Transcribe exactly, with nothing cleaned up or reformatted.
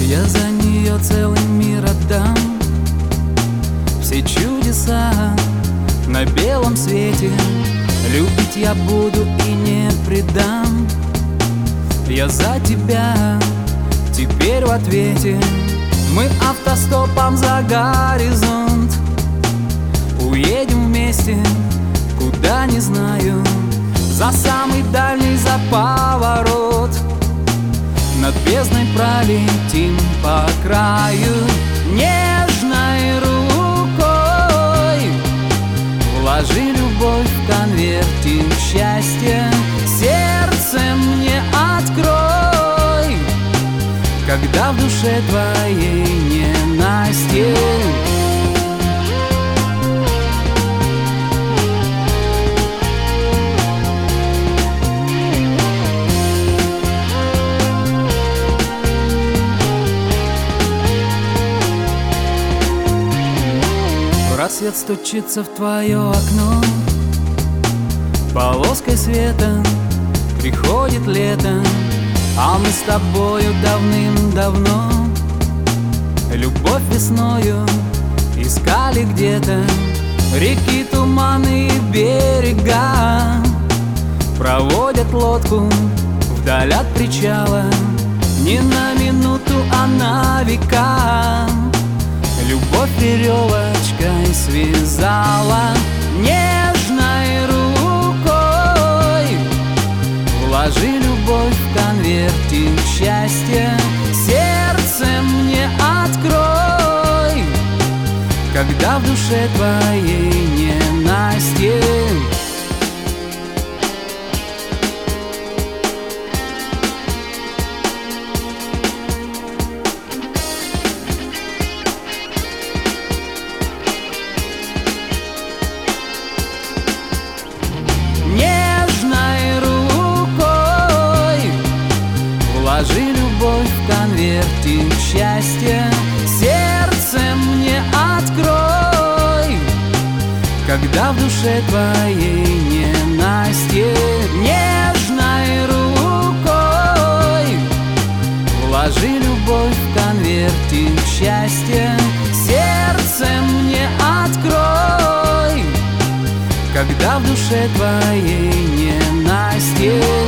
Я за нее целый мир отдам, все чудеса на белом свете. Любить я буду и не предам. Я за тебя теперь в ответе. Мы автостопом за горизонт уедем вместе, куда не знаю, за самый дальний, за поворот. Над бездной пролетим по краю, нежной рукой вложи любовь в конвертик счастья, сердце мне открой, когда в душе твоей ненастье. Рассвет стучится в твое окно, полоской света приходит лето, а мы с тобою давным-давно любовь весною искали где-то. Реки, туманы и берега проводят лодку вдаль от причала, не на минуту, а на века. Любовь веревочкой связала, нежной рукой вложи любовь в конвертик счастья, сердце мне открой, когда в душе твоей ненастье. Вложи любовь в конвертик счастья, сердце мне открой, когда в душе твоей ненастье. Нежной рукой вложи любовь в конвертик счастья, сердце мне открой, когда в душе твоей ненастье.